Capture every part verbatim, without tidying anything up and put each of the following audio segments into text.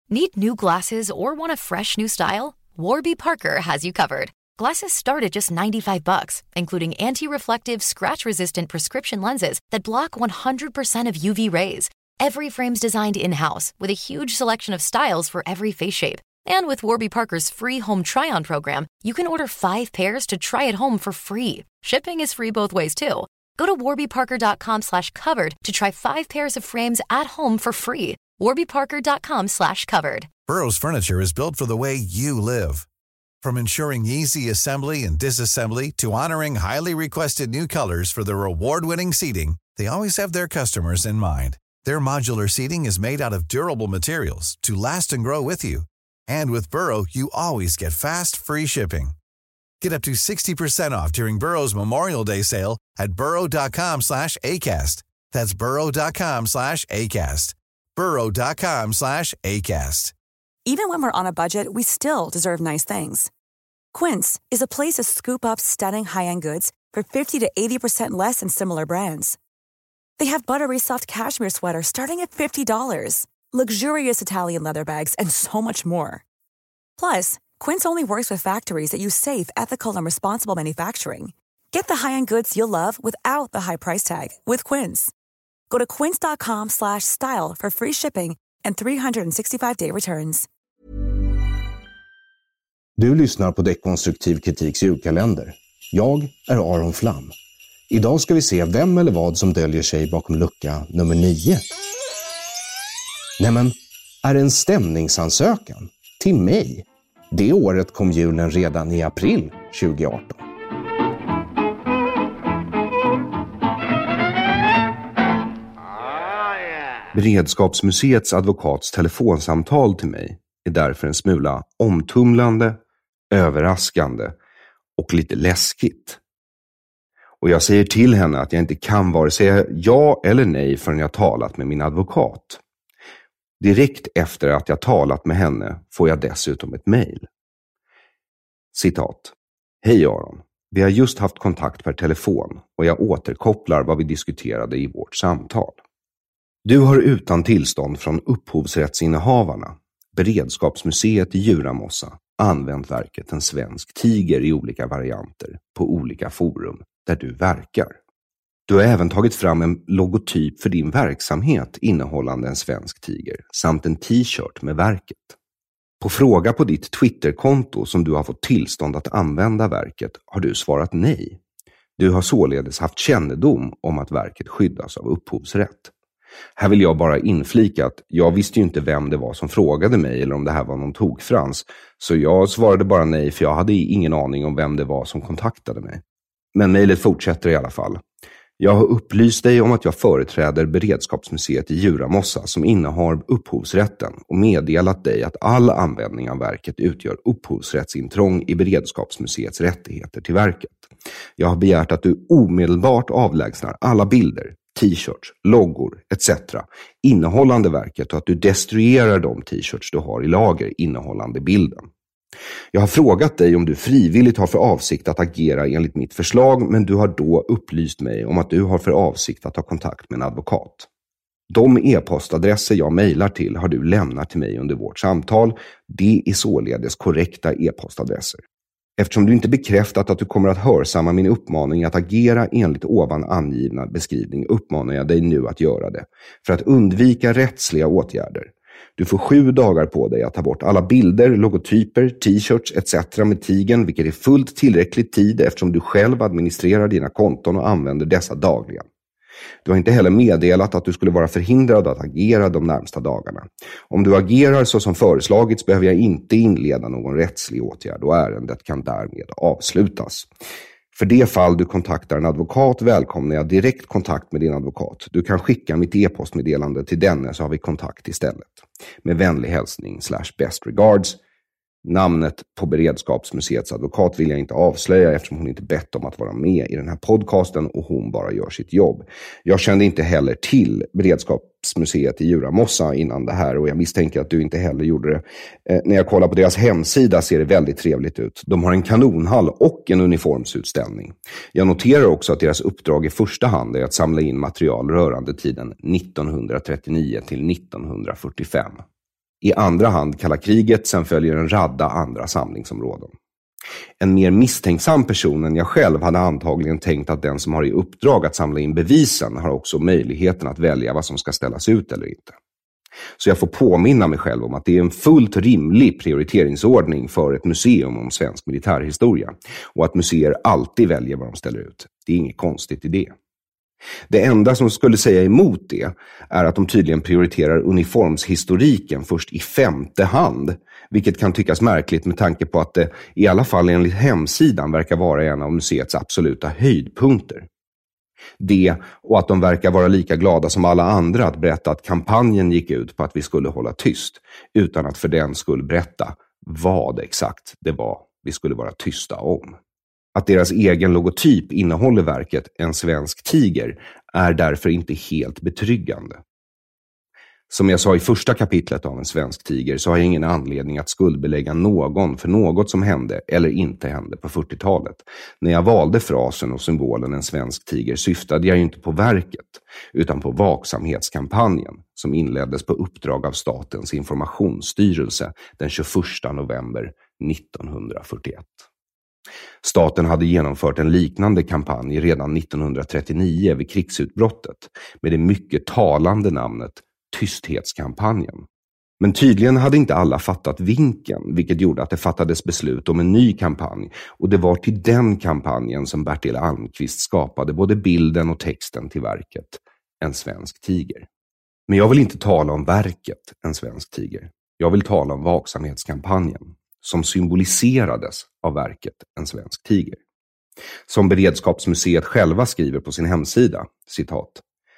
Need new glasses or want a fresh new style? Warby Parker has you covered. Glasses start at just ninety-five bucks, including anti-reflective, scratch-resistant prescription lenses that block one hundred percent of U V rays. Every frame's designed in-house with a huge selection of styles for every face shape. And with Warby Parker's free home try-on program, you can order five pairs to try at home for free. Shipping is free both ways, too. Go to warbyparker.com slash covered to try five pairs of frames at home for free. warbyparker.com slash covered. Burrow's furniture is built for the way you live. From ensuring easy assembly and disassembly to honoring highly requested new colors for their award-winning seating, they always have their customers in mind. Their modular seating is made out of durable materials to last and grow with you. And with Burrow, you always get fast, free shipping. Get up to sixty percent off during Burrow's Memorial Day sale at burrow.com slash ACAST. That's burrow.com slash ACAST. burrow.com slash ACAST. Even when we're on a budget, we still deserve nice things. Quince is a place to scoop up stunning high-end goods for fifty to eighty percent less than similar brands. They have buttery soft cashmere sweaters starting at fifty dollars, luxurious Italian leather bags, and so much more. Plus, Quince only works with factories that use safe, ethical, and responsible manufacturing. Get the high-end goods you'll love without the high price tag with Quince. Go to quince.com slash style for free shipping and three sixty-five day returns. Du lyssnar på Dekonstruktiv kritiks julkalender. Jag är Aron Flam. Idag ska vi se vem eller vad som döljer sig bakom lucka nummer nio. Nämen, är det en stämningsansökan? Till mig? Det året kom julen redan i april tjugo arton. Beredskapsmuseets advokats telefonsamtal till mig är därför en smula omtumlande, överraskande och lite läskigt. Och jag säger till henne att jag inte kan vare sig ja eller nej förrän jag talat med min advokat. Direkt efter att jag talat med henne får jag dessutom ett mejl. Citat. Hej Aron, vi har just haft kontakt per telefon och jag återkopplar vad vi diskuterade i vårt samtal. Du har utan tillstånd från upphovsrättsinnehavarna, Beredskapsmuseet i Djuramossa, använt verket En svensk tiger i olika varianter på olika forum där du verkar. Du har även tagit fram en logotyp för din verksamhet innehållande en svensk tiger samt en t-shirt med verket. På fråga på ditt Twitterkonto som du har fått tillstånd att använda verket har du svarat nej. Du har således haft kännedom om att verket skyddas av upphovsrätt. Här vill jag bara inflika att jag visste ju inte vem det var som frågade mig eller om det här var någon tokfrans. Så jag svarade bara nej för jag hade ingen aning om vem det var som kontaktade mig. Men mejlet fortsätter i alla fall. Jag har upplyst dig om att jag företräder Beredskapsmuseet i Djuramossa som innehar upphovsrätten och meddelat dig att all användning av verket utgör upphovsrättsintrång i Beredskapsmuseets rättigheter till verket. Jag har begärt att du omedelbart avlägsnar alla bilder, t-shirts, loggor et cetera innehållande verket och att du destruerar de t-shirts du har i lager innehållande bilden. Jag har frågat dig om du frivilligt har för avsikt att agera enligt mitt förslag, men du har då upplyst mig om att du har för avsikt att ta kontakt med en advokat. De e-postadresser jag mejlar till har du lämnat till mig under vårt samtal. Det är således korrekta e-postadresser. Eftersom du inte bekräftat att du kommer att hörsamma min uppmaning att agera enligt ovan angivna beskrivning uppmanar jag dig nu att göra det. För att undvika rättsliga åtgärder. Du får sju dagar på dig att ta bort alla bilder, logotyper, t-shirts et cetera med tigen, vilket är fullt tillräcklig tid eftersom du själv administrerar dina konton och använder dessa dagligen. Du har inte heller meddelat att du skulle vara förhindrad att agera de närmsta dagarna. Om du agerar så som föreslagits behöver jag inte inleda någon rättslig åtgärd och ärendet kan därmed avslutas. För det fall du kontaktar en advokat välkomnar jag direkt kontakt med din advokat. Du kan skicka mitt e-postmeddelande till denne så har vi kontakt istället. Med vänlig hälsning slash best regards. Namnet på Beredskapsmuseets advokat vill jag inte avslöja eftersom hon inte bett om att vara med i den här podcasten och hon bara gör sitt jobb. Jag kände inte heller till Beredskapsmuseet i Djuramossa innan det här och jag misstänker att du inte heller gjorde det. Eh, när jag kollar på deras hemsida ser det väldigt trevligt ut. De har en kanonhall och en uniformsutställning. Jag noterar också att deras uppdrag i första hand är att samla in material rörande tiden nittonhundratrettionio till nittonhundrafyrtiofem. I andra hand kalla kriget, sen följer en radda andra samlingsområden. En mer misstänksam person än jag själv hade antagligen tänkt att den som har i uppdrag att samla in bevisen har också möjligheten att välja vad som ska ställas ut eller inte. Så jag får påminna mig själv om att det är en fullt rimlig prioriteringsordning för ett museum om svensk militärhistoria och att museer alltid väljer vad de ställer ut. Det är inget konstigt i det. Det enda som skulle säga emot det är att de tydligen prioriterar uniformshistoriken först i femte hand, vilket kan tyckas märkligt med tanke på att det i alla fall enligt hemsidan verkar vara en av museets absoluta höjdpunkter. Det och att de verkar vara lika glada som alla andra att berätta att kampanjen gick ut på att vi skulle hålla tyst, utan att för den skulle berätta vad exakt det var vi skulle vara tysta om. Att deras egen logotyp innehåller verket En svensk tiger är därför inte helt betryggande. Som jag sa i första kapitlet av En svensk tiger så har jag ingen anledning att skuldbelägga någon för något som hände eller inte hände på fyrtiotalet. När jag valde frasen och symbolen En svensk tiger syftade jag ju inte på verket utan på vaksamhetskampanjen som inleddes på uppdrag av Statens informationsstyrelse den tjugoförsta november nittonhundrafyrtioett. Staten hade genomfört en liknande kampanj redan nittonhundratrettionio vid krigsutbrottet med det mycket talande namnet Tysthetskampanjen. Men tydligen hade inte alla fattat vinkeln, vilket gjorde att det fattades beslut om en ny kampanj, och det var till den kampanjen som Bertil Almqvist skapade både bilden och texten till verket En svensk tiger. Men jag vill inte tala om verket En svensk tiger. Jag vill tala om vaksamhetskampanjen som symboliserades av verket En svensk tiger. Som Beredskapsmuseet själva skriver på sin hemsida, citat: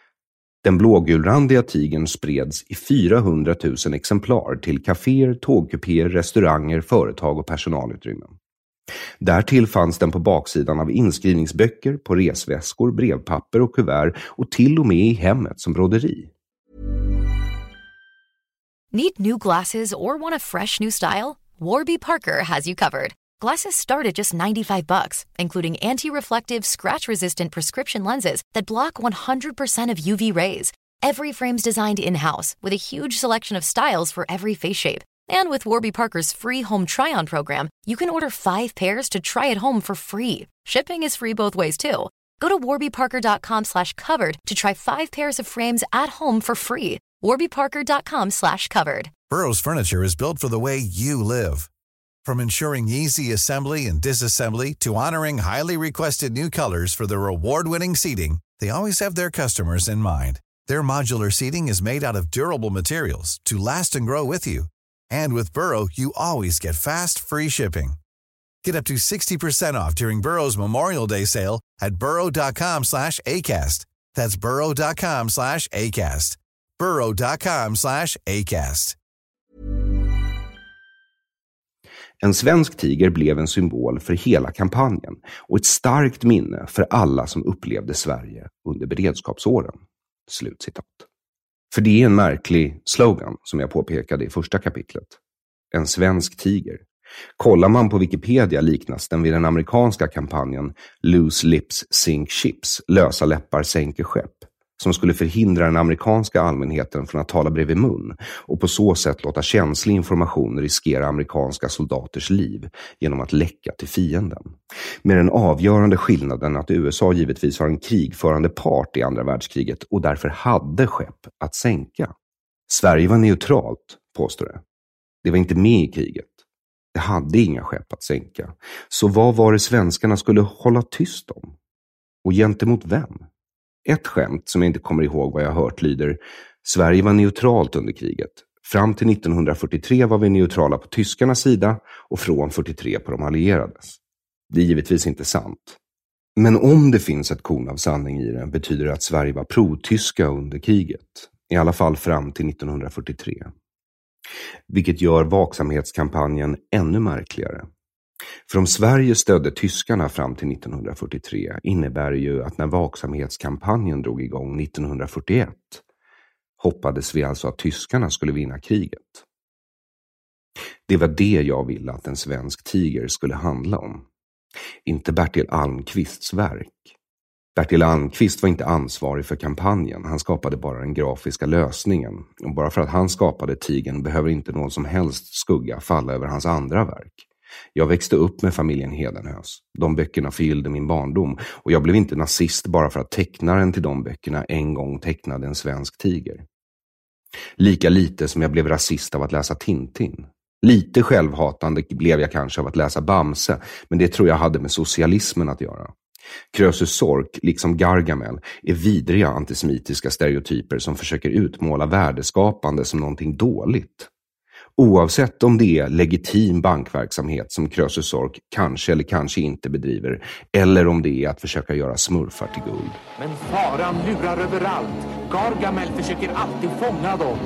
Den blågulrandiga tigern spreds i fyrahundratusen exemplar till kaféer, tågkupéer, restauranger, företag och personalutrymmen. Därtill fanns den på baksidan av inskrivningsböcker, på resväskor, brevpapper och kuvert och till och med i hemmet som broderi. Need new glasses or want a fresh new style? Warby Parker has you covered. Glasses start at just ninety-five bucks, including anti-reflective, scratch-resistant prescription lenses that block one hundred percent of U V rays. Every frame's designed in-house with a huge selection of styles for every face shape. And with Warby Parker's free home try-on program, you can order five pairs to try at home for free. Shipping is free both ways, too. Go to warbyparker.com slash covered to try five pairs of frames at home for free. warbyparker.com slash covered. Burrow's furniture is built for the way you live. From ensuring easy assembly and disassembly to honoring highly requested new colors for their award-winning seating, they always have their customers in mind. Their modular seating is made out of durable materials to last and grow with you. And with Burrow, you always get fast, free shipping. Get up to sixty percent off during Burrow's Memorial Day sale at burrow.com slash ACAST. That's burrow.com slash ACAST. burrow.com slash ACAST. En svensk tiger blev en symbol för hela kampanjen och ett starkt minne för alla som upplevde Sverige under beredskapsåren. Slutcitat. För det är en märklig slogan som jag påpekade i första kapitlet. En svensk tiger. Kollar man på Wikipedia liknas den vid den amerikanska kampanjen Loose Lips Sink Ships, lösa läppar sänker skepp, som skulle förhindra den amerikanska allmänheten från att tala bredvid mun och på så sätt låta känslig information riskera amerikanska soldaters liv genom att läcka till fienden. Med den avgörande skillnaden att U S A givetvis var en krigförande part i andra världskriget och därför hade skepp att sänka. Sverige var neutralt, påstår det. Det var inte med i kriget. Det hade inga skepp att sänka. Så vad var det svenskarna skulle hålla tyst om? Och gentemot vem? Ett skämt som jag inte kommer ihåg vad jag har hört lyder: Sverige var neutralt under kriget. Fram till nittonhundrafyrtiotre var vi neutrala på tyskarnas sida och från fyrtiotre på de allierades. Det är givetvis inte sant. Men om det finns ett korn av sanning i det betyder det att Sverige var pro-tyska under kriget. I alla fall fram till nittonhundrafyrtiotre. Vilket gör vaksamhetskampanjen ännu märkligare. För om Sverige stödde tyskarna fram till nittonhundrafyrtiotre innebär det ju att när vaksamhetskampanjen drog igång nittonhundrafyrtioett hoppades vi alltså att tyskarna skulle vinna kriget. Det var det jag ville att en svensk tiger skulle handla om. Inte Bertil Almqvists verk. Bertil Almqvist var inte ansvarig för kampanjen. Han skapade bara den grafiska lösningen. Och bara för att han skapade Tigern behöver inte någon som helst skugga falla över hans andra verk. Jag växte upp med familjen Hedenhös. De böckerna förgyllde min barndom. Och jag blev inte nazist bara för att tecknaren till de böckerna en gång tecknade en svensk tiger. Lika lite som jag blev rasist av att läsa Tintin. Lite självhatande blev jag kanske av att läsa Bamse, men det tror jag hade med socialismen att göra. Krösus Sork, liksom Gargamel, är vidriga antisemitiska stereotyper som försöker utmåla värdeskapande som någonting dåligt. Oavsett om det är legitim bankverksamhet som Krösus Sork kanske eller kanske inte bedriver, eller om det är att försöka göra smurfar till guld. Men faran lurar överallt. Gargamel försöker alltid fånga dem.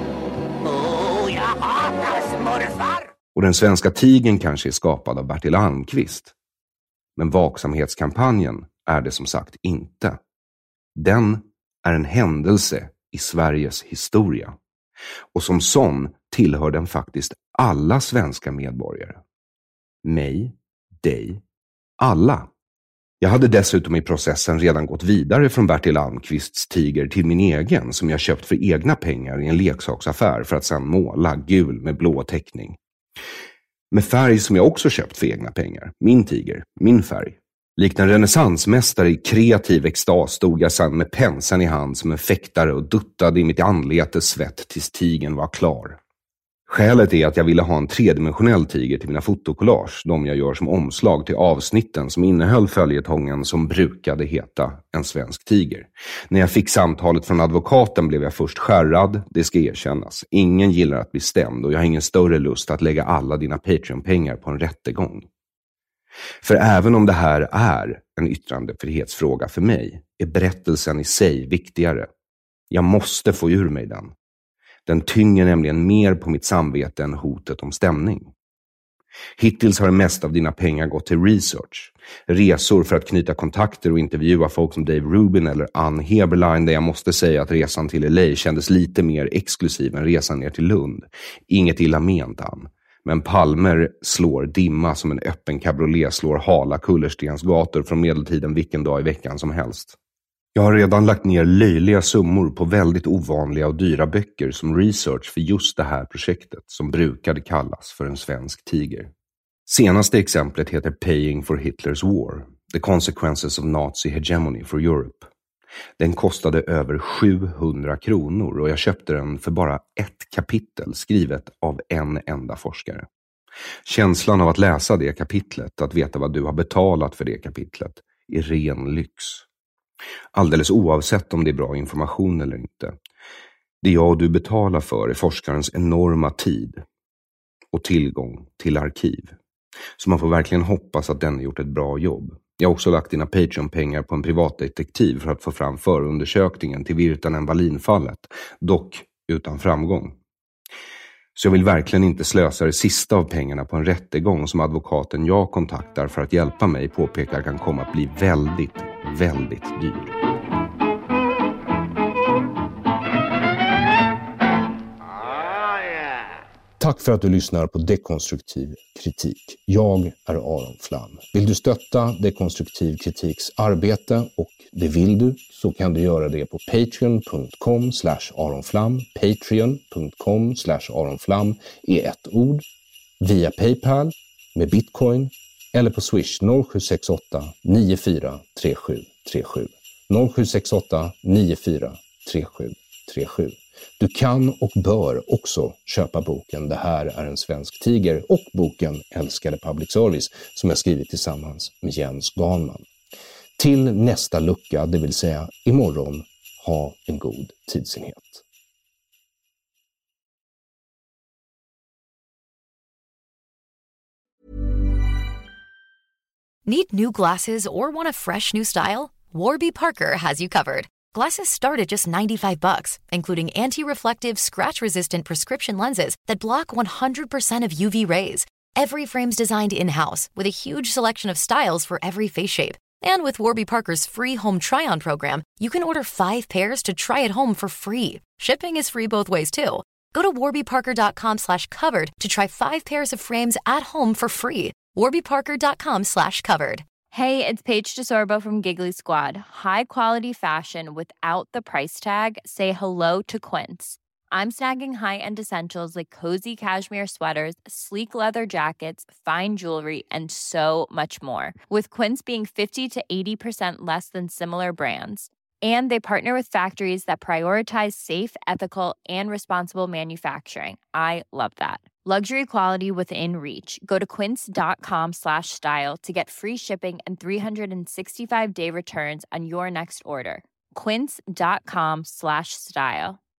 Åh, oh, jag hatar smurfar! Och den svenska tigern kanske är skapad av Bertil Almqvist. Men vaksamhetskampanjen är det som sagt inte. Den är en händelse i Sveriges historia. Och som sån tillhör den faktiskt alla svenska medborgare. Mig, dig, alla. Jag hade dessutom i processen redan gått vidare från Bertil Almqvists tiger till min egen som jag köpt för egna pengar i en leksaksaffär för att sedan måla gul med blå teckning. Med färg som jag också köpt för egna pengar. Min tiger, min färg. Likt en renässansmästare i kreativ extas stod jag sedan med penseln i hand som en fäktare och duttade i mitt anletes svett tills tigern var klar. Skälet är att jag ville ha en tredimensionell tiger till mina fotokollage, de jag gör som omslag till avsnitten som innehöll följetongen som brukade heta En svensk tiger. När jag fick samtalet från advokaten blev jag först skärrad, det ska erkännas. Ingen gillar att bli stämd och jag har ingen större lust att lägga alla dina Patreon-pengar på en rättegång. För även om det här är en yttrandefrihetsfråga för mig, är berättelsen i sig viktigare. Jag måste få ur mig den. Den tynger nämligen mer på mitt samvete än hotet om stämning. Hittills har det mesta av dina pengar gått till research. Resor för att knyta kontakter och intervjua folk som Dave Rubin eller Ann Heberlein, där jag måste säga att resan till L A kändes lite mer exklusiv än resan ner till Lund. Inget illa ment, Ann. Men Palmer slår dimma som en öppen cabriolet slår hala kullerstensgator från medeltiden vilken dag i veckan som helst. Jag har redan lagt ner löjliga summor på väldigt ovanliga och dyra böcker som research för just det här projektet som brukade kallas för en svensk tiger. Senaste exemplet heter Paying for Hitler's War, The Consequences of Nazi Hegemony for Europe. Den kostade över sjuhundra kronor och jag köpte den för bara ett kapitel skrivet av en enda forskare. Känslan av att läsa det kapitlet, att veta vad du har betalat för det kapitlet, är ren lyx. Alldeles oavsett om det är bra information eller inte. Det jag och du betalar för är forskarens enorma tid och tillgång till arkiv. Så man får verkligen hoppas att den har gjort ett bra jobb. Jag har också lagt dina Patreon-pengar på en privatdetektiv för att få fram förundersökningen till Virtanen Wallin-fallet, dock utan framgång. Så jag vill verkligen inte slösa det sista av pengarna på en rättegång som advokaten jag kontaktar för att hjälpa mig påpekar kan komma att bli väldigt, väldigt dyr. Tack för att du lyssnar på Dekonstruktiv kritik. Jag är Aron Flam. Vill du stötta Dekonstruktiv kritiks arbete, och det vill du, så kan du göra det på patreon punkt com slash aronflam, patreon punkt com slash aronflam i ett ord, via PayPal, med Bitcoin eller på Swish noll sju sex åtta nio fyra tre sju tre sju. noll sju sex åtta nio fyra tre sju tre sju. Du kan och bör också köpa boken Det här är en svensk tiger och boken Älskade public service som jag skrivit tillsammans med Jens Ganman. Till nästa lucka, det vill säga imorgon, ha en god tidsenhet. Need new glasses or want a fresh new style? Warby Parker has you covered. Glasses start at just ninety-five bucks, including anti-reflective, scratch-resistant prescription lenses that block one hundred percent of U V rays. Every frame's designed in-house with a huge selection of styles for every face shape. And with Warby Parker's free home try-on program, you can order five pairs to try at home for free. Shipping is free both ways, too. Go to warbyparker.com slash covered to try five pairs of frames at home for free. warbyparker.com slash covered. Hey, it's Paige DeSorbo from Giggly Squad. High quality fashion without the price tag. Say hello to Quince. I'm snagging high-end essentials like cozy cashmere sweaters, sleek leather jackets, fine jewelry, and so much more. With Quince being fifty to eighty percent less than similar brands. And they partner with factories that prioritize safe, ethical, and responsible manufacturing. I love that. Luxury quality within reach. Go to quince.com slash style to get free shipping and three sixty-five day returns on your next order. Quince.com slash style.